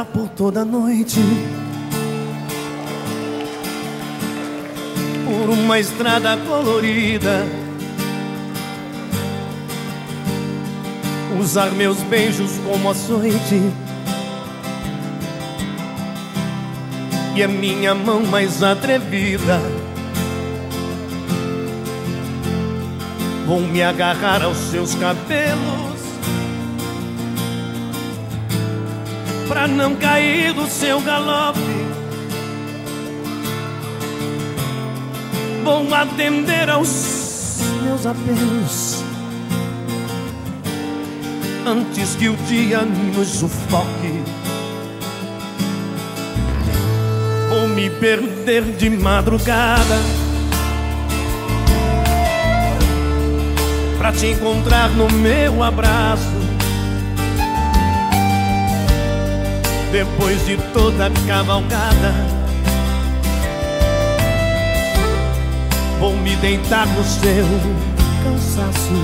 andar por toda a noite por uma estrada colorida, usar meus beijos como açoite e a minha mão mais atrevida. Vou me agarrar aos seus cabelos pra não cair do seu galope. Vou atender aos meus apelos antes que o dia nos sufoque. Vou me perder de madrugada pra te encontrar no meu abraço. Depois de toda a cavalgada, vou me deitar no seu cansaço,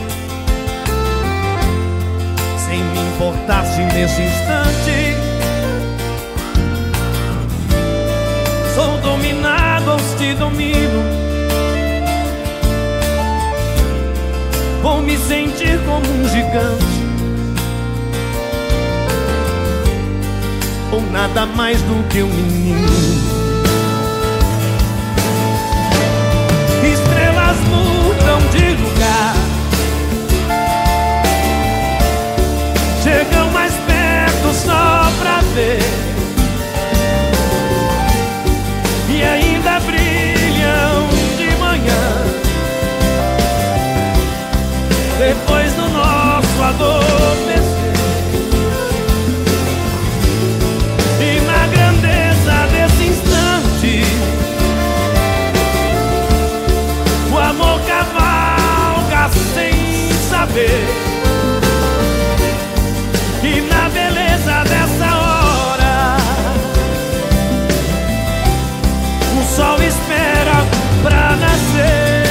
sem me importar se nesse instante sou dominado ou te domino. Vou me sentir como um gigante ou nada mais do que um menino. Estrelas mudam de lugar, chegam mais perto só pra ver, e ainda brilham de manhã. Depois do nosso adormecer, e na grandeza desse instante, o amor cavalga sem saber. E na beleza dessa hora, o sol espera pra nascer.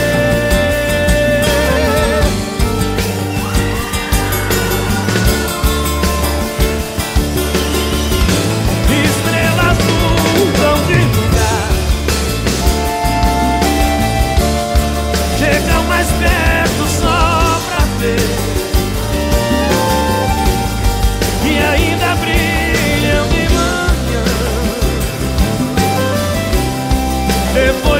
Estrelas mudam de lugar, chegam mais perto só pra ver, e ainda brilham de manhã. Depois